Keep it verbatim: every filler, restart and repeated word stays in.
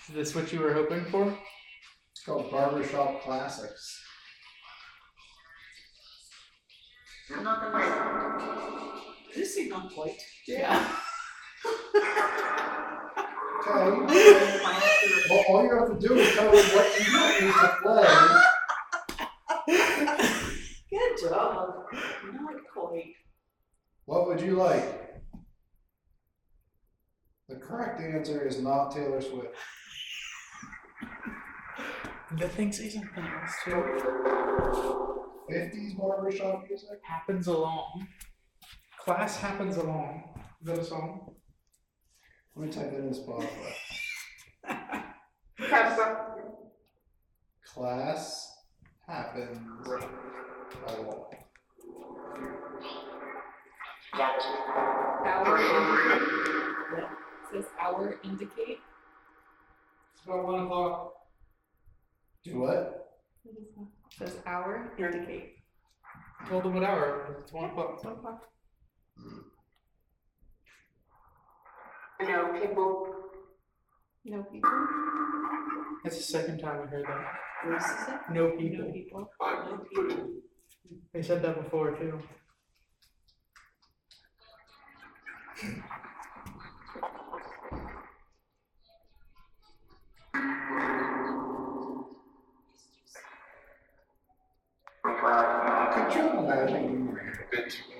Is this what you were hoping for? It's called Barbershop Classics. Not the right. This is not quite. Yeah. Okay. Well, all you have to do is tell me what you want me to play. Good job. Not quite. What would you like? The correct answer is not Taylor Swift. The thing say something else too. fifties barbershop music? Happens along. Class happens along. Is that a song? Let me type it in Spotify. Class happens along. Hour indicate. Says hour indicate. It's about one o'clock. Do what? Says hour indicate. I told them what hour. It's one o'clock. It's one o'clock. No people. No people. That's the second time I heard that. What is it? No people. No people. No people. They said that before too. Could you imagine?